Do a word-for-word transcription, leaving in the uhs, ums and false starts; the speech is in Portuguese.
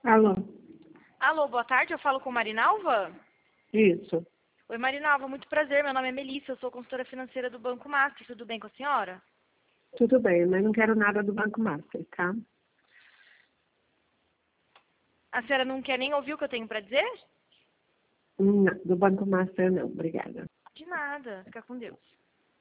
Alô? Alô, boa tarde, eu falo com Marinalva? Isso. Oi, Marinalva, muito prazer, meu nome é Melissa, eu sou consultora financeira do Banco Master, tudo bem com a senhora? Tudo bem, mas não quero nada do Banco Master, tá? A senhora não quer nem ouvir o que eu tenho pra dizer? Não, do Banco Master não, obrigada. De nada, fica com Deus.